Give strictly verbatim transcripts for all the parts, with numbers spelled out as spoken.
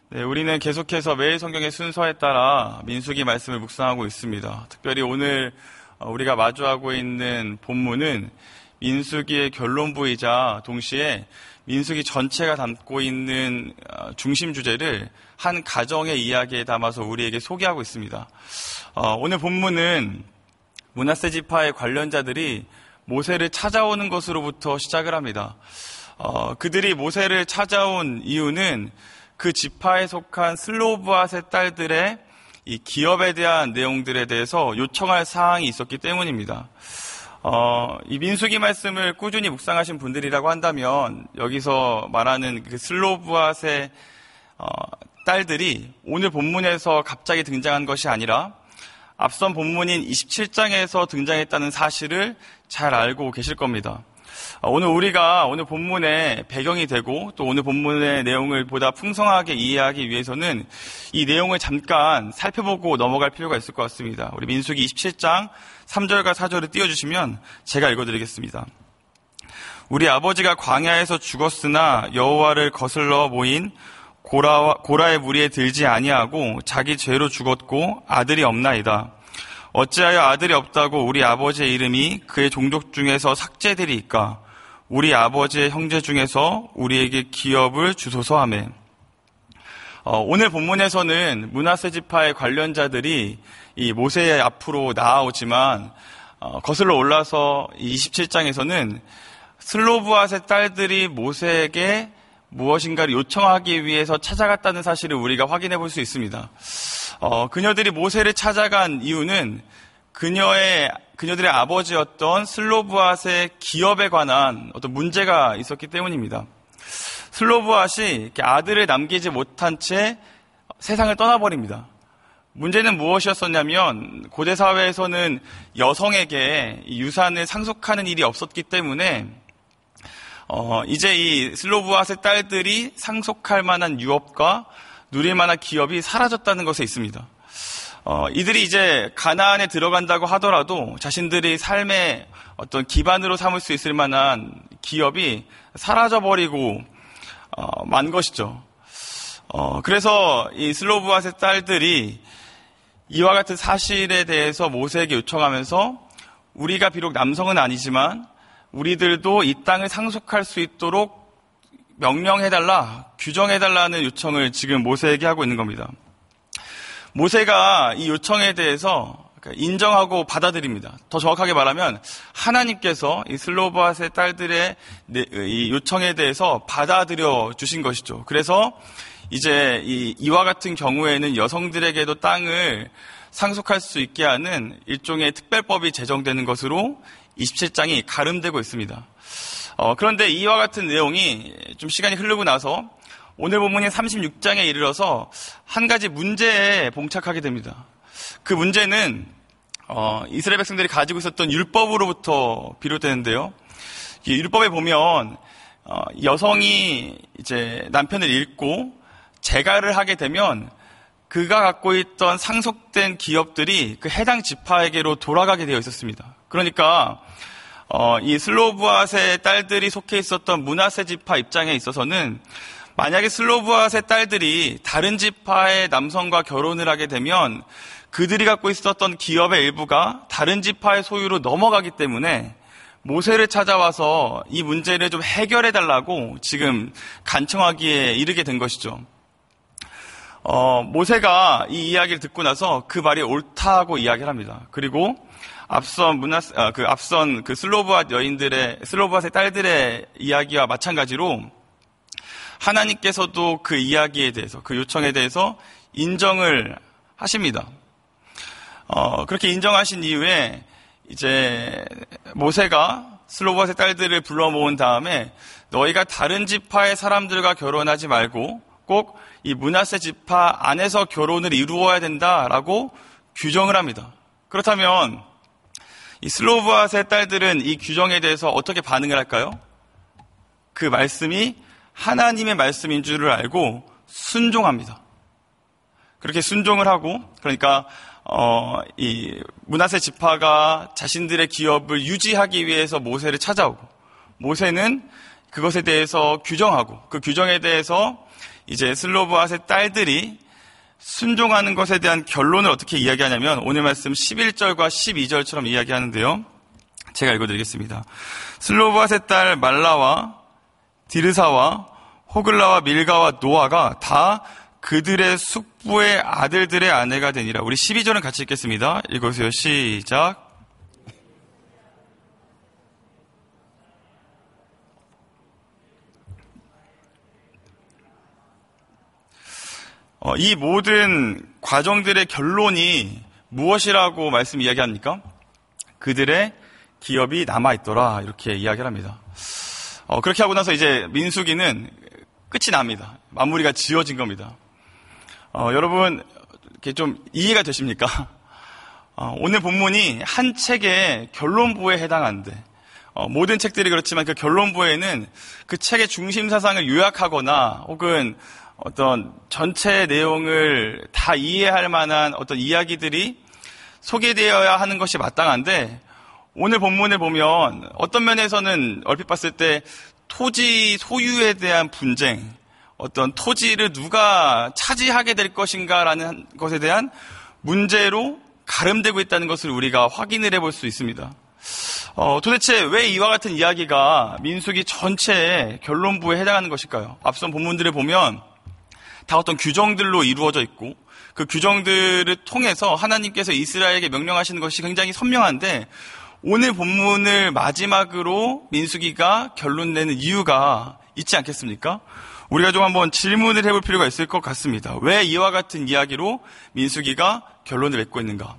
네, 우리는 계속해서 매일 성경의 순서에 따라 민수기 말씀을 묵상하고 있습니다. 특별히 오늘 우리가 마주하고 있는 본문은 민수기의 결론부이자 동시에 민수기 전체가 담고 있는 중심 주제를 한 가정의 이야기에 담아서 우리에게 소개하고 있습니다. 오늘 본문은 므낫세 지파의 관련자들이 모세를 찾아오는 것으로부터 시작을 합니다. 그들이 모세를 찾아온 이유는 그 지파에 속한 슬로브앗의 딸들의 이 기업에 대한 내용들에 대해서 요청할 사항이 있었기 때문입니다. 어, 이 민수기 말씀을 꾸준히 묵상하신 분들이라고 한다면 여기서 말하는 그 슬로브앗의 어, 딸들이 오늘 본문에서 갑자기 등장한 것이 아니라 앞선 본문인 이십칠 장에서 등장했다는 사실을 잘 알고 계실 겁니다. 오늘 우리가 오늘 본문의 배경이 되고 또 오늘 본문의 내용을 보다 풍성하게 이해하기 위해서는 이 내용을 잠깐 살펴보고 넘어갈 필요가 있을 것 같습니다. 우리 민수기 이십칠 장 삼 절과 사 절을 띄워주시면 제가 읽어드리겠습니다. 우리 아버지가 광야에서 죽었으나 여호와를 거슬러 모인 고라와, 고라의 무리에 들지 아니하고 자기 죄로 죽었고 아들이 없나이다. 어찌하여 아들이 없다고 우리 아버지의 이름이 그의 종족 중에서 삭제되리이까? 우리 아버지의 형제 중에서 우리에게 기업을 주소서 하매. 어, 오늘 본문에서는 므낫세 지파의 관련자들이 이 모세의 앞으로 나아오지만 어, 거슬러 올라서 이십칠 장에서는 슬로브앗의 딸들이 모세에게 무엇인가를 요청하기 위해서 찾아갔다는 사실을 우리가 확인해 볼 수 있습니다. 어, 그녀들이 모세를 찾아간 이유는 그녀의, 그녀들의 아버지였던 슬로브앗의 기업에 관한 어떤 문제가 있었기 때문입니다. 슬로브앗이 아들을 남기지 못한 채 세상을 떠나버립니다. 문제는 무엇이었었냐면 고대 사회에서는 여성에게 유산을 상속하는 일이 없었기 때문에 어, 이제 이 슬로브앗의 딸들이 상속할 만한 유업과 누릴 만한 기업이 사라졌다는 것에 있습니다. 어, 이들이 이제 가나안에 들어간다고 하더라도 자신들이 삶의 어떤 기반으로 삼을 수 있을 만한 기업이 사라져버리고 어, 만 것이죠. 어, 그래서 이 슬로브앗의 딸들이 이와 같은 사실에 대해서 모세에게 요청하면서 우리가 비록 남성은 아니지만 우리들도 이 땅을 상속할 수 있도록 명령해달라, 규정해달라는 요청을 지금 모세에게 하고 있는 겁니다. 모세가 이 요청에 대해서 인정하고 받아들입니다. 더 정확하게 말하면 하나님께서 이 슬로브앗의 딸들의 이 요청에 대해서 받아들여 주신 것이죠. 그래서 이제 이, 이와 같은 경우에는 여성들에게도 땅을 상속할 수 있게 하는 일종의 특별법이 제정되는 것으로 이십칠 장이 가름되고 있습니다. 어, 그런데 이와 같은 내용이 좀 시간이 흐르고 나서 오늘 본문인 삼십육 장에 이르러서 한 가지 문제에 봉착하게 됩니다. 그 문제는 어, 이스라엘 백성들이 가지고 있었던 율법으로부터 비롯되는데요. 이 율법에 보면 어, 여성이 이제 남편을 잃고 재가를 하게 되면 그가 갖고 있던 상속된 기업들이 그 해당 지파에게로 돌아가게 되어 있었습니다. 그러니까 어, 이 슬로브앗의 딸들이 속해 있었던 므낫세 지파 입장에 있어서는 만약에 슬로브앗의 딸들이 다른 지파의 남성과 결혼을 하게 되면 그들이 갖고 있었던 기업의 일부가 다른 지파의 소유로 넘어가기 때문에 모세를 찾아와서 이 문제를 좀 해결해달라고 지금 간청하기에 이르게 된 것이죠. 어, 모세가 이 이야기를 듣고 나서 그 말이 옳다고 이야기를 합니다. 그리고 앞선 문하스, 아, 그 앞선 그 슬로브앗 여인들의, 슬로브앗의 딸들의 이야기와 마찬가지로 하나님께서도 그 이야기에 대해서, 그 요청에 대해서 인정을 하십니다. 어, 그렇게 인정하신 이후에 이제 모세가 슬로브앗의 딸들을 불러 모은 다음에 너희가 다른 지파의 사람들과 결혼하지 말고 꼭 이 므낫세 지파 안에서 결혼을 이루어야 된다라고 규정을 합니다. 그렇다면 이 슬로브앗의 딸들은 이 규정에 대해서 어떻게 반응을 할까요? 그 말씀이 하나님의 말씀인 줄을 알고 순종합니다. 그렇게 순종을 하고, 그러니까 어, 이 므낫세 지파가 자신들의 기업을 유지하기 위해서 모세를 찾아오고, 모세는 그것에 대해서 규정하고 그 규정에 대해서 이제 슬로브앗의 딸들이 순종하는 것에 대한 결론을 어떻게 이야기하냐면 오늘 말씀 십일 절과 십이 절처럼 이야기하는데요. 제가 읽어드리겠습니다. 슬로브앗의 딸 말라와 디르사와 호글라와 밀가와 노아가 다 그들의 숙부의 아들들의 아내가 되니라. 우리 십이 절은 같이 읽겠습니다. 읽으세요. 시작. 어, 이 모든 과정들의 결론이 무엇이라고 말씀 이야기합니까? 그들의 기업이 남아있더라. 이렇게 이야기를 합니다. 어, 그렇게 하고 나서 이제 민수기는 끝이 납니다. 마무리가 지어진 겁니다. 어, 여러분, 이렇게 좀 이해가 되십니까? 어, 오늘 본문이 한 책의 결론부에 해당하는데, 어, 모든 책들이 그렇지만 그 결론부에는 그 책의 중심 사상을 요약하거나 혹은 어떤 전체 내용을 다 이해할 만한 어떤 이야기들이 소개되어야 하는 것이 마땅한데, 오늘 본문을 보면 어떤 면에서는 얼핏 봤을 때 토지 소유에 대한 분쟁, 어떤 토지를 누가 차지하게 될 것인가라는 것에 대한 문제로 가름되고 있다는 것을 우리가 확인을 해볼 수 있습니다. 어, 도대체 왜 이와 같은 이야기가 민수기 전체의 결론부에 해당하는 것일까요? 앞선 본문들을 보면 다 어떤 규정들로 이루어져 있고 그 규정들을 통해서 하나님께서 이스라엘에게 명령하시는 것이 굉장히 선명한데, 오늘 본문을 마지막으로 민수기가 결론 내는 이유가 있지 않겠습니까? 우리가 좀 한번 질문을 해볼 필요가 있을 것 같습니다. 왜 이와 같은 이야기로 민수기가 결론을 맺고 있는가?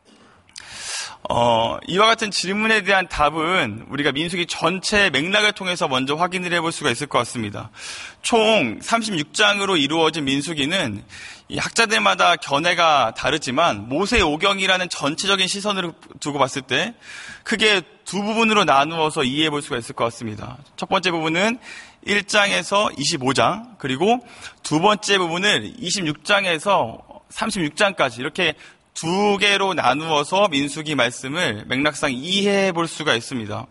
어, 이와 같은 질문에 대한 답은 우리가 민수기 전체의 맥락을 통해서 먼저 확인을 해볼 수가 있을 것 같습니다. 총 삼십육 장으로 이루어진 민수기는 이 학자들마다 견해가 다르지만 모세오경이라는 전체적인 시선으로 두고 봤을 때 크게 두 부분으로 나누어서 이해해 볼 수가 있을 것 같습니다. 첫 번째 부분은 일 장에서 이십오 장, 그리고 두 번째 부분을 이십육 장에서 삼십육 장까지 이렇게 두 개로 나누어서 민수기 말씀을 맥락상 이해해 볼 수가 있습니다.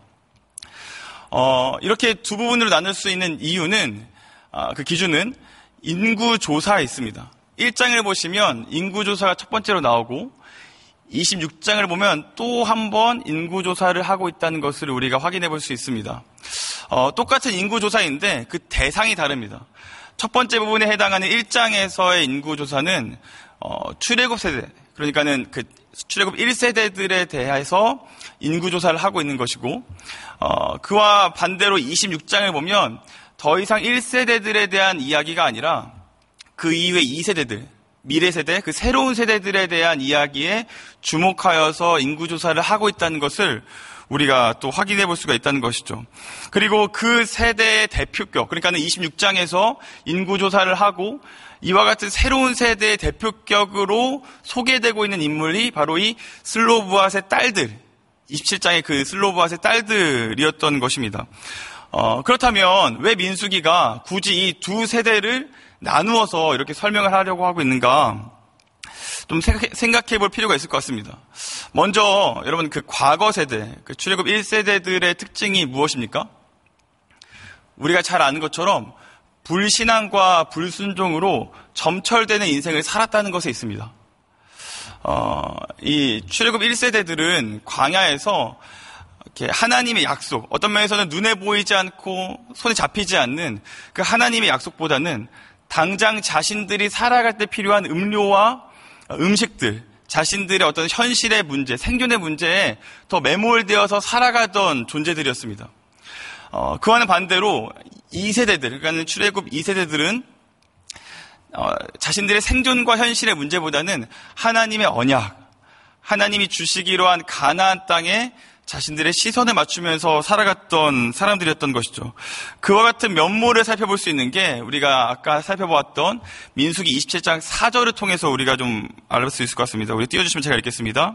어, 이렇게 두 부분으로 나눌 수 있는 이유는, 아, 그 기준은 인구조사에 있습니다. 일 장을 보시면 인구조사가 첫 번째로 나오고, 이십육 장을 보면 또 한 번 인구조사를 하고 있다는 것을 우리가 확인해 볼 수 있습니다. 어, 똑같은 인구조사인데 그 대상이 다릅니다. 첫 번째 부분에 해당하는 일 장에서의 인구조사는 어, 출애굽 세대, 그러니까는 그 출애굽 일 세대들에 대해서 인구조사를 하고 있는 것이고, 어, 그와 반대로 이십육 장을 보면 더 이상 일 세대들에 대한 이야기가 아니라 그 이후의 이 세대들, 미래 세대, 그 새로운 세대들에 대한 이야기에 주목하여서 인구조사를 하고 있다는 것을 우리가 또 확인해 볼 수가 있다는 것이죠. 그리고 그 세대의 대표격, 그러니까는 이십육 장에서 인구조사를 하고 이와 같은 새로운 세대의 대표격으로 소개되고 있는 인물이 바로 이 슬로브앗의 딸들, 이십칠 장의 그 슬로브앗의 딸들이었던 것입니다. 어, 그렇다면 왜 민수기가 굳이 이 두 세대를 나누어서 이렇게 설명을 하려고 하고 있는가? 좀 생각해, 생각해 볼 필요가 있을 것 같습니다. 먼저 여러분, 그 과거 세대, 그 출애굽 일 세대들의 특징이 무엇입니까? 우리가 잘 아는 것처럼 불신앙과 불순종으로 점철되는 인생을 살았다는 것에 있습니다. 어, 이 출애굽 일 세대들은 광야에서 이렇게 하나님의 약속, 어떤 면에서는 눈에 보이지 않고 손에 잡히지 않는 그 하나님의 약속보다는 당장 자신들이 살아갈 때 필요한 음료와 음식들, 자신들의 어떤 현실의 문제, 생존의 문제에 더 매몰되어서 살아가던 존재들이었습니다. 어, 그와는 반대로 이 세대들, 그러니까 출애굽 이 세대들은 어, 자신들의 생존과 현실의 문제보다는 하나님의 언약, 하나님이 주시기로 한 가나안 땅에 자신들의 시선을 맞추면서 살아갔던 사람들이었던 것이죠. 그와 같은 면모를 살펴볼 수 있는 게 우리가 아까 살펴보았던 민수기 이십칠 장 사 절을 통해서 우리가 좀 알아볼 수 있을 것 같습니다. 우리 띄워주시면 제가 읽겠습니다.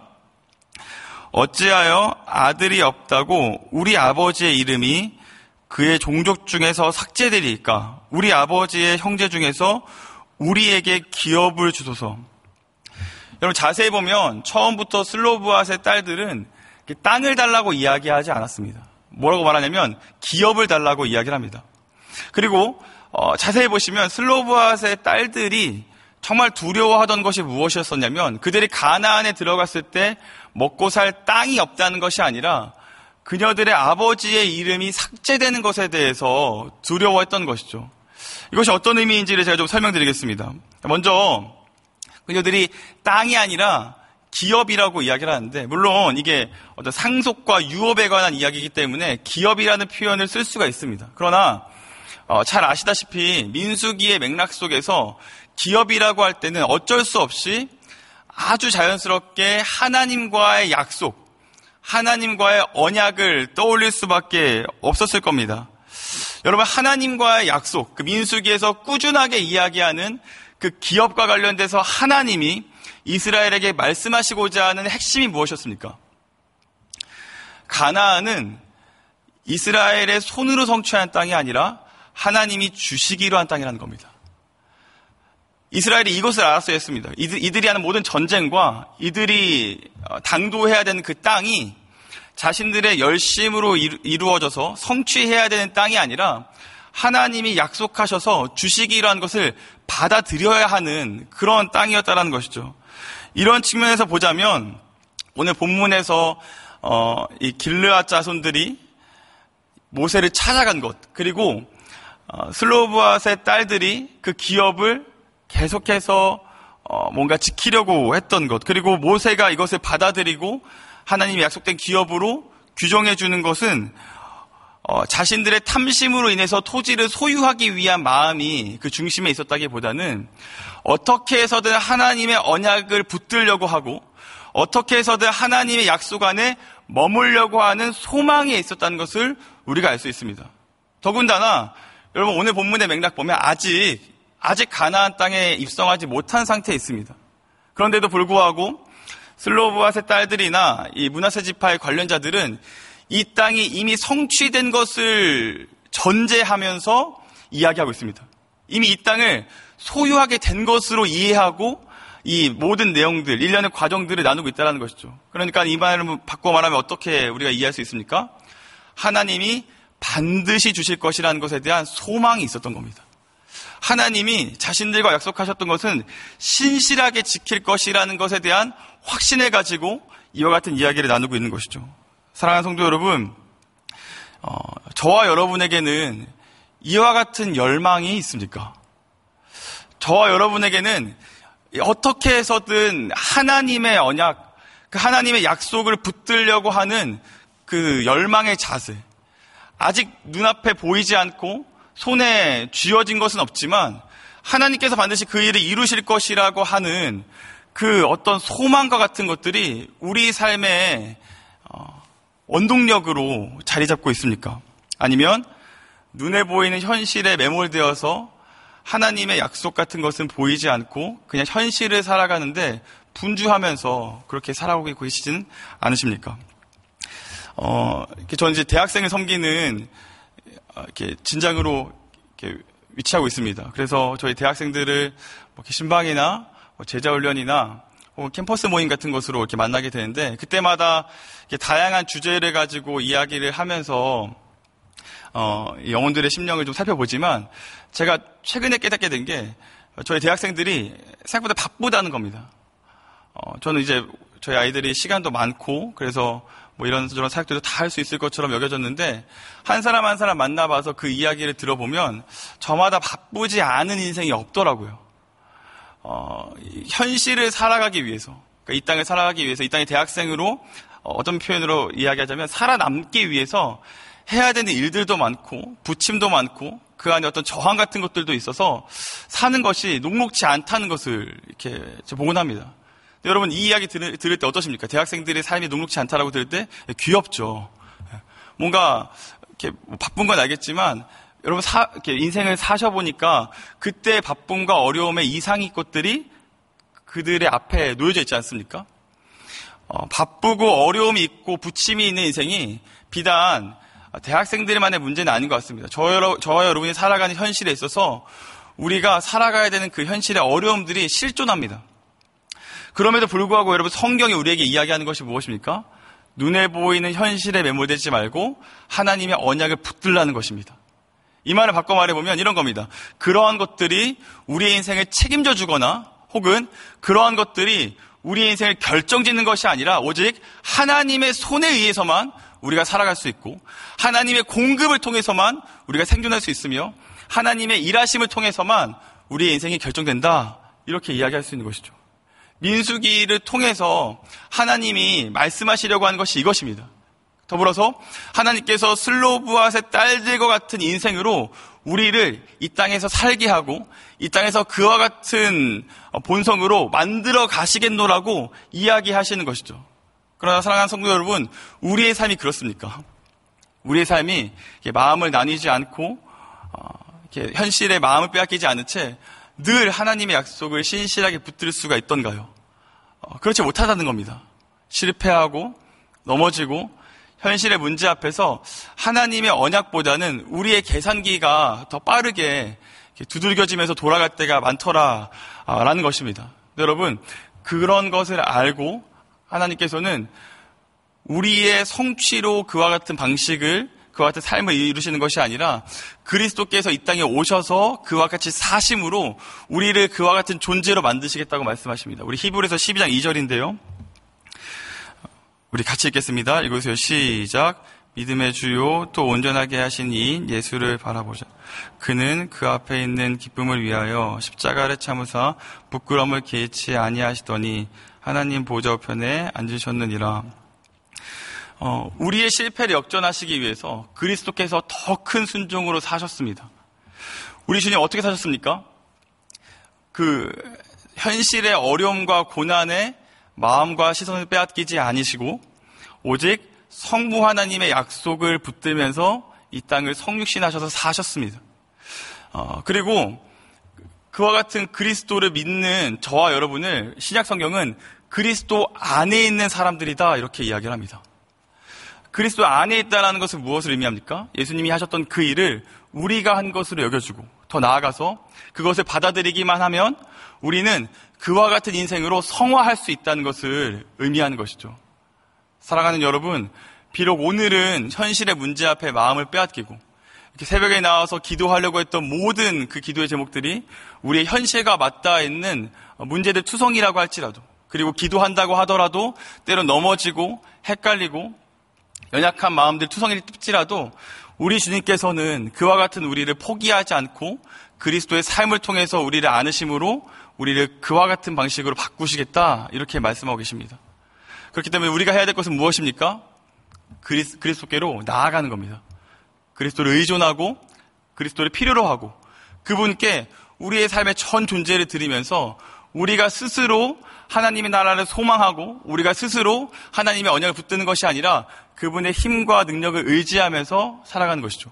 어찌하여 아들이 없다고 우리 아버지의 이름이 그의 종족 중에서 삭제되리까? 우리 아버지의 형제 중에서 우리에게 기업을 주소서. 여러분 자세히 보면 처음부터 슬로브앗의 딸들은 땅을 달라고 이야기하지 않았습니다. 뭐라고 말하냐면 기업을 달라고 이야기를 합니다. 그리고 어, 자세히 보시면 슬로브앗의 딸들이 정말 두려워하던 것이 무엇이었었냐면 그들이 가나안에 들어갔을 때 먹고 살 땅이 없다는 것이 아니라 그녀들의 아버지의 이름이 삭제되는 것에 대해서 두려워했던 것이죠. 이것이 어떤 의미인지를 제가 좀 설명드리겠습니다. 먼저 그녀들이 땅이 아니라 기업이라고 이야기를 하는데, 물론 이게 어떤 상속과 유업에 관한 이야기이기 때문에 기업이라는 표현을 쓸 수가 있습니다. 그러나 어, 잘 아시다시피 민수기의 맥락 속에서 기업이라고 할 때는 어쩔 수 없이 아주 자연스럽게 하나님과의 약속, 하나님과의 언약을 떠올릴 수밖에 없었을 겁니다. 여러분, 하나님과의 약속, 그 민수기에서 꾸준하게 이야기하는 그 기업과 관련돼서 하나님이 이스라엘에게 말씀하시고자 하는 핵심이 무엇이었습니까? 가나안은 이스라엘의 손으로 성취한 땅이 아니라 하나님이 주시기로 한 땅이라는 겁니다. 이스라엘이 이것을 알았어야 했습니다. 이들, 이들이 하는 모든 전쟁과 이들이 당도해야 되는 그 땅이 자신들의 열심으로 이루어져서 성취해야 되는 땅이 아니라 하나님이 약속하셔서 주시기로 한 것을 받아들여야 하는 그런 땅이었다는 것이죠. 이런 측면에서 보자면 오늘 본문에서 어, 이 길르앗 자손들이 모세를 찾아간 것, 그리고 어, 슬로브앗의 딸들이 그 기업을 계속해서 어, 뭔가 지키려고 했던 것, 그리고 모세가 이것을 받아들이고 하나님이 약속된 기업으로 규정해 주는 것은 어, 자신들의 탐심으로 인해서 토지를 소유하기 위한 마음이 그 중심에 있었다기보다는 어떻게 해서든 하나님의 언약을 붙들려고 하고 어떻게 해서든 하나님의 약속 안에 머물려고 하는 소망이 있었다는 것을 우리가 알 수 있습니다. 더군다나 여러분, 오늘 본문의 맥락 보면 아직 아직 가나안 땅에 입성하지 못한 상태에 있습니다. 그런데도 불구하고 슬로브앗의 딸들이나 이 므낫세 지파의 관련자들은 이 땅이 이미 성취된 것을 전제하면서 이야기하고 있습니다. 이미 이 땅을 소유하게 된 것으로 이해하고 이 모든 내용들, 일련의 과정들을 나누고 있다는 것이죠. 그러니까 이 말을 바꿔 말하면 어떻게 우리가 이해할 수 있습니까? 하나님이 반드시 주실 것이라는 것에 대한 소망이 있었던 겁니다. 하나님이 자신들과 약속하셨던 것은 신실하게 지킬 것이라는 것에 대한 확신을 가지고 이와 같은 이야기를 나누고 있는 것이죠. 사랑하는 성도 여러분, 어, 저와 여러분에게는 이와 같은 열망이 있습니까? 저와 여러분에게는 어떻게 해서든 하나님의 언약, 그 하나님의 약속을 붙들려고 하는 그 열망의 자세, 아직 눈앞에 보이지 않고 손에 쥐어진 것은 없지만 하나님께서 반드시 그 일을 이루실 것이라고 하는 그 어떤 소망과 같은 것들이 우리 삶의 원동력으로 자리 잡고 있습니까? 아니면 눈에 보이는 현실에 매몰되어서 하나님의 약속 같은 것은 보이지 않고 그냥 현실을 살아가는데 분주하면서 그렇게 살아오고 계시지는 않으십니까? 어, 이렇게 저는 이제 대학생을 섬기는 이렇게 진장으로 이렇게 위치하고 있습니다. 그래서 저희 대학생들을 뭐 신방이나 뭐 제자훈련이나 혹은 캠퍼스 모임 같은 것으로 이렇게 만나게 되는데, 그때마다 이렇게 다양한 주제를 가지고 이야기를 하면서 어, 영혼들의 심령을 좀 살펴보지만, 제가 최근에 깨닫게 된 게 저희 대학생들이 생각보다 바쁘다는 겁니다. 어, 저는 이제 저희 아이들이 시간도 많고 그래서 뭐 이런저런 사역들도 다 할 수 있을 것처럼 여겨졌는데, 한 사람 한 사람 만나봐서 그 이야기를 들어보면 저마다 바쁘지 않은 인생이 없더라고요. 어, 현실을 살아가기 위해서, 그러니까 이 땅을 살아가기 위해서, 이 땅의 대학생으로 어, 어떤 표현으로 이야기하자면 살아남기 위해서 해야 되는 일들도 많고 부침도 많고 그 안에 어떤 저항 같은 것들도 있어서 사는 것이 녹록지 않다는 것을 이렇게 복원합니다. 여러분, 이 이야기 들을, 들을 때 어떠십니까? 대학생들의 삶이 녹록지 않다라고 들을 때 귀엽죠. 뭔가 이렇게 바쁜 건 알겠지만 여러분, 사, 이렇게 인생을 사셔보니까 그때 바쁨과 어려움의 이상의 것들이 그들의 앞에 놓여져 있지 않습니까? 어, 바쁘고 어려움이 있고 부침이 있는 인생이 비단 대학생들만의 문제는 아닌 것 같습니다. 저, 저와 여러분이 살아가는 현실에 있어서 우리가 살아가야 되는 그 현실의 어려움들이 실존합니다. 그럼에도 불구하고 여러분, 성경이 우리에게 이야기하는 것이 무엇입니까? 눈에 보이는 현실에 매몰되지 말고 하나님의 언약을 붙들라는 것입니다. 이 말을 바꿔 말해보면 이런 겁니다. 그러한 것들이 우리의 인생을 책임져 주거나 혹은 그러한 것들이 우리의 인생을 결정짓는 것이 아니라 오직 하나님의 손에 의해서만 우리가 살아갈 수 있고 하나님의 공급을 통해서만 우리가 생존할 수 있으며 하나님의 일하심을 통해서만 우리의 인생이 결정된다. 이렇게 이야기할 수 있는 것이죠. 민수기를 통해서 하나님이 말씀하시려고 하는 것이 이것입니다. 더불어서 하나님께서 슬로브앗의 딸들과 같은 인생으로 우리를 이 땅에서 살게 하고 이 땅에서 그와 같은 본성으로 만들어 가시겠노라고 이야기하시는 것이죠. 그러나 사랑하는 성도 여러분, 우리의 삶이 그렇습니까? 우리의 삶이 마음을 나뉘지 않고 이렇게 현실에 마음을 빼앗기지 않은 채 늘 하나님의 약속을 신실하게 붙들 수가 있던가요? 그렇지 못하다는 겁니다. 실패하고 넘어지고 현실의 문제 앞에서 하나님의 언약보다는 우리의 계산기가 더 빠르게 두들겨지면서 돌아갈 때가 많더라라는 것입니다. 여러분, 그런 것을 알고 하나님께서는 우리의 성취로 그와 같은 방식을 그와 같은 삶을 이루시는 것이 아니라 그리스도께서 이 땅에 오셔서 그와 같이 사심으로 우리를 그와 같은 존재로 만드시겠다고 말씀하십니다. 우리 히브리서 십이 장 이 절인데요. 우리 같이 읽겠습니다. 읽으세요. 시작. 믿음의 주요 또 온전하게 하신 이인 예수를 바라보자. 그는 그 앞에 있는 기쁨을 위하여 십자가를 참으사 부끄러움을 개의치 아니하시더니 하나님 보좌 우편에 앉으셨느니라. 어, 우리의 실패를 역전하시기 위해서 그리스도께서 더 큰 순종으로 사셨습니다. 우리 주님 어떻게 사셨습니까? 그 현실의 어려움과 고난에 마음과 시선을 빼앗기지 아니시고 오직 성부 하나님의 약속을 붙들면서 이 땅을 성육신하셔서 사셨습니다. 어, 그리고 그와 같은 그리스도를 믿는 저와 여러분을 신약 성경은 그리스도 안에 있는 사람들이다 이렇게 이야기를 합니다. 그리스도 안에 있다는 것은 무엇을 의미합니까? 예수님이 하셨던 그 일을 우리가 한 것으로 여겨주고 더 나아가서 그것을 받아들이기만 하면 우리는 그와 같은 인생으로 성화할 수 있다는 것을 의미하는 것이죠. 사랑하는 여러분, 비록 오늘은 현실의 문제 앞에 마음을 빼앗기고 이렇게 새벽에 나와서 기도하려고 했던 모든 그 기도의 제목들이 우리의 현실과 맞닿아 있는 문제들 투성이라고 할지라도 그리고 기도한다고 하더라도 때론 넘어지고 헷갈리고 연약한 마음들 투성이를 뜯지라도 우리 주님께서는 그와 같은 우리를 포기하지 않고 그리스도의 삶을 통해서 우리를 안으심으로 우리를 그와 같은 방식으로 바꾸시겠다 이렇게 말씀하고 계십니다. 그렇기 때문에 우리가 해야 될 것은 무엇입니까? 그리스, 그리스도께로 나아가는 겁니다. 그리스도를 의존하고 그리스도를 필요로 하고 그분께 우리의 삶의 전 존재를 드리면서 우리가 스스로 하나님의 나라를 소망하고 우리가 스스로 하나님의 언약을 붙드는 것이 아니라 그분의 힘과 능력을 의지하면서 살아가는 것이죠.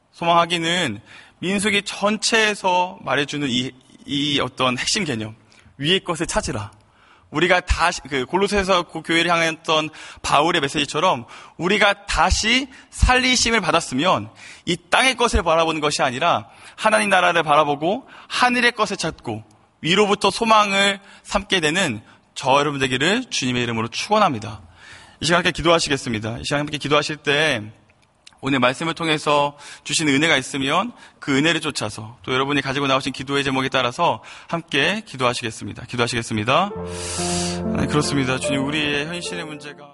소망하기는 민수기 전체에서 말해주는 이, 이 어떤 핵심 개념, 위의 것을 찾으라. 우리가 다시 그 골로새서 그 교회를 향했던 바울의 메시지처럼 우리가 다시 살리심을 받았으면 이 땅의 것을 바라보는 것이 아니라 하나님 나라를 바라보고 하늘의 것을 찾고 위로부터 소망을 삼게 되는 저 여러분 되기를 주님의 이름으로 축원합니다. 이 시간 함께 기도하시겠습니다. 이 시간 함께 기도하실 때 오늘 말씀을 통해서 주신 은혜가 있으면 그 은혜를 쫓아서 또 여러분이 가지고 나오신 기도의 제목에 따라서 함께 기도하시겠습니다. 기도하시겠습니다. 네, 그렇습니다. 주님, 우리의 현실의 문제가